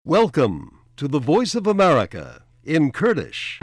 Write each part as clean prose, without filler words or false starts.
Welcome to the Voice of America in Kurdish.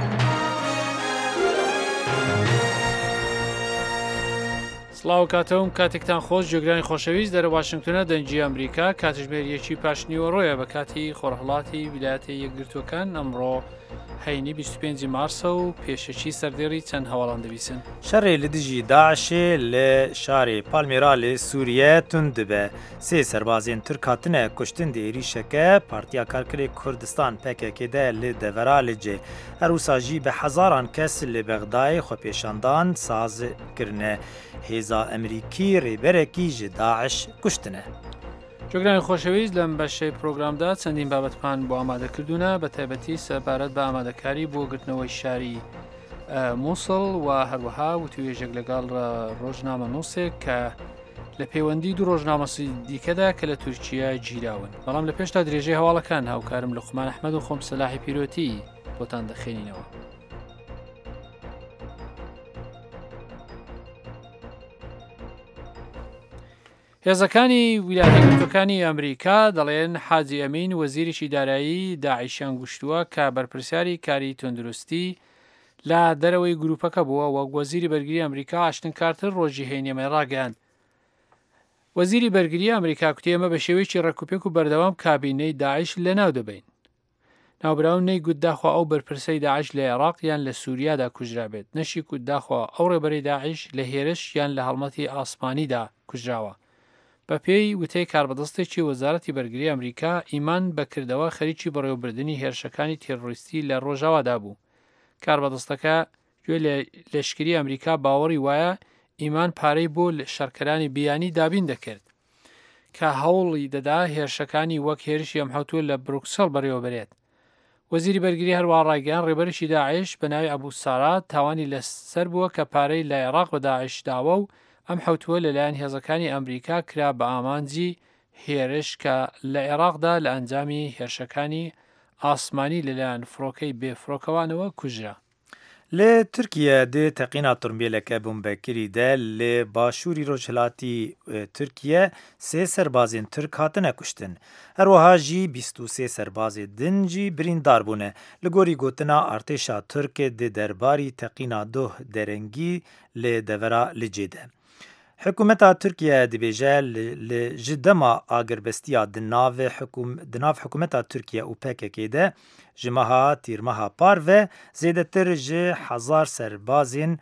سڵاو کاتەوم کاتێکتان خۆش جێگرانی خۆشەویست دەرە واشنگتنە دەنجی ئەمریکا کاتژمێریەکی پاشنیوە ڕۆیە بە کاتی خۆرهڵاتی ویلایەتە یەکگرتوەکان ئەمڕۆ هەینی 25 مارسە و پێشەکی سەردێڕی چەند هەواڵان دەبیسن. شەڕێ لە دژی داعشێ لە شارێ پالمیرا لە سووریە تون دەبێ سێ سەربازên Türk hatine کوشتن دە ێریشەکە پارتیا کارکرێ کوردستان PKK'de li devera li cê her wisa jî bi hezaran kes li Bexdayê xwepêşandan saz kirine hêza Emerîkî rêberekî ji Daeş kuştine. جۆگرانی خۆشەویست لەم بەشەی پرۆگرامدا چەندین بابەتمان بۆ ئامادەکردوونە بە تایبەتی سەبارەت بە ئامادەکاری بۆ گرتنەوەی شاری مووسڵ و هەروەها وتوێژێک لەگەڵ ڕۆژنامە نووسێک کە لە پەیوەندی دوو ڕۆژنامەسی دیکەدا کە لە تورکیا گیراون. بەڵام لە پێشتا درێژەی هەواڵەکان هاوکارم لوقمان ئەحمەد و خۆم سەلاحی پیرۆتی بۆتان دەخێنینەوە. هێزەکانی ویلایەتە یەکگرتووەکانی ئەمریکا دەڵێن حاجی ئەمین وەزیرێکی دارایی داعیشیان گوشتووە کە بەرپرسیاری کاری تەندروستی لە دەرەوەی گروپەکە بووە وەک وەزیری بەرگری ئەمریکا ئاشتن کارتر ڕۆژی هەینێمەی ڕاگەیاند. وەزیری بەرگری ئەمریکا کوتی ئێمە بە شێوەیەکی ڕێکوپێک و بەردەوام کابینەی داعیش لەناو دەبین. ناوبراون نەیگوت داخوا ئەو بەرپرسەی داعیش لە عێراق یان لە سووریادا کوژرا بێت، نەشی کوت داخوا ئەو ڕێبەرەی داعیش لە هێرش یان لە هەڵمەتی ئاسمانیدا کوژراوە. بە پێی وتەی کاربەدەستێکی وەزارەتی بەرگری ئەمریکا ئیمان بەکردەوە خەریکی بەڕێوەبردننی هێرشەکانی تێڕۆریستی لە ڕۆژاوادا بوو. کاربەدەستەکە گوێ لە لەشکری ئەمریکا باوەڕی وایە ئیمان پارەی بۆ شەڕکەرانی بیانی دابین دەکرد کە هەوڵی دەدا هێرشەکانی وەک هێرشی ئەمحەوتوە لە بروکسل بەڕێوەبرێت. وەزیری بەرگری هەروە ڕاگەیان ڕێبەرشی داعیش بە ناوی ئەبوو سارات تاوانی لەسەر بووە کە پارەی لە عێراق بە داعیش داوە و ئەم حوتووە لەلایەن هێزەکانی ئەمریکا کرا بە ئامانجی هێرش کە لە عێراقدا لە ئەنجامی هێرشەکانی ئاسمانی لەلایەن فڕۆکەی بێفڕۆکەوانەوە کوژرا. لە تورکیا دێ تەقینا تورمبیلەکە بۆمبەکری دە لێ باشووری ڕۆژهەلاتی تورکیە سێ سەربازên Türk hatine kuştin. هەروەها jî 23 سەربازê din jî birîndar bûne. Li gorî gotina artêşa Türkê di derbarî teqîna doh derengî lê devera Licê de. Hikûmeta Tirkiye dibêje li ji dema agirbestiya di nav hikûmeta Tirkiye û PKK de ji meha tîrmeha par ve zêdetir ji 1000 serbazên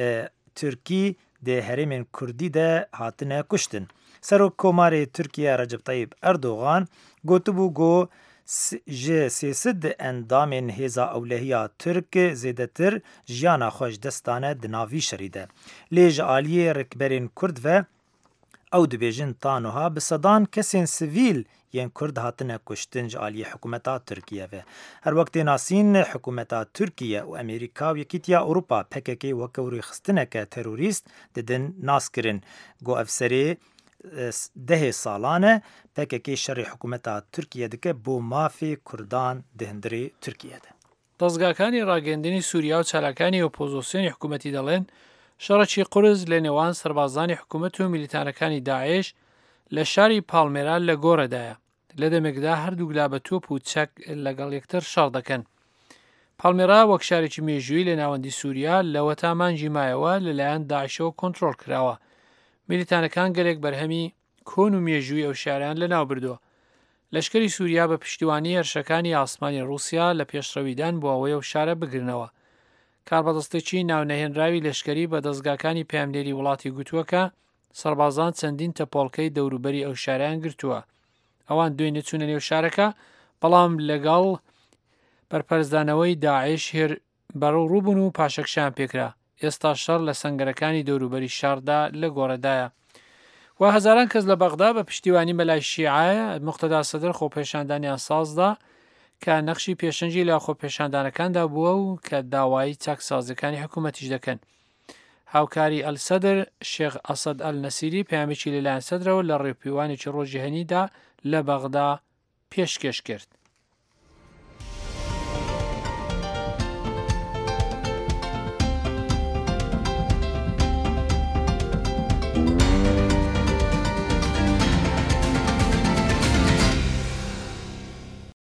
Tirkî dê herêmên Kurdî de hatine kuştin. Serokkomarê Tirkiye Recep Tayyip Erdogan gotibû got ji sêsid endamên hêza ewlehiya Türk zêdetir jiyana xwe ji dest dane di navî şerî de. Lê ji aliyê rêkberên Kurd ve ew dibêjin tanoha bi sedan kesên sivîl yên Kurd hatine kuştin ji aliyê hikûmeta Tirkiye ve. Her wektê nasîn hikûmeta Tirkiye û Amerîka û Yekîtiya Ewropa PKK weke rêxistineke terorîst didin naskirin. Got ev serê dehê salan e PKK şerê hikûmeta Tirkiye dike bۆ mafê Kurdan di hundirê Tirkiyeyê de. دەزگاکانی ڕاگەندنی سووریا و چالاکانی ئۆپۆزیسیۆنی حکوومەتی دەڵێن شەڕێکی قورس لە نێوان سەربازانی حکوومەت و میلیتانەکانی داعش لە شاری پالمێرا لە گۆڕەدایە. لە دەمێکدا هەردوو گلا بە تۆپ و چەک لەگەڵ یەکتر شەڕ دەکەن. پالمێرا وەک شارێکی مێژووی لە ناوەندی سووریا لەوە تا مانجی مایەوە لەلایەن داعشەوە کۆنتڕۆڵ کراوە. میلیتانەکان گەلێک بەرهەمی کۆن و مێژووی ئەو شاریان لەناو بردووە. لەشکری سووریا بە پشتیوانی هێرشەکانی ئاسمانی رووسیا لە پێشڕەویدان بۆ ئەوەی ئەو شارە بگرنەوە. کاربەدەستێکی ناونەهێنراوی لەشکری بە دەستگاکانی پەیامنێری وڵاتی گوتووەکە سەربازان چەندین تەپۆڵکەی دەوروبەری ئەو شاریان گرتووە. ئەوان دوێنێ چوونە نێو شارەکە بەڵام لەگەڵ بەرپەرزدانەوەی داعش هێر بەڕوو ڕووبوون و پاشەکشیان پێکرا. ئێستا شەڕ لە سەنگەرەکانی دەوروبەری شاردا لە گۆڕەدایە. و هەزاران کەس لە بەغدا بە پشتیوانی مەلای شیعە مقتەدا سەدر خۆپێشاندانیان سازدا کە نەخشی پێشەنجی لە خۆپێشاندانەکاندا بووە و کە داوایی چاکسازەکانی حکوومەتیش دەکەن. هاوکاری ئەلسەدر شێخ ئەسەد ئەلنەسیری پەیامێکی لەلایەن سەدرەوە لە ڕێپیوانێکی ڕۆژی هەنیدا لە بەغدا پێشکەش کرد.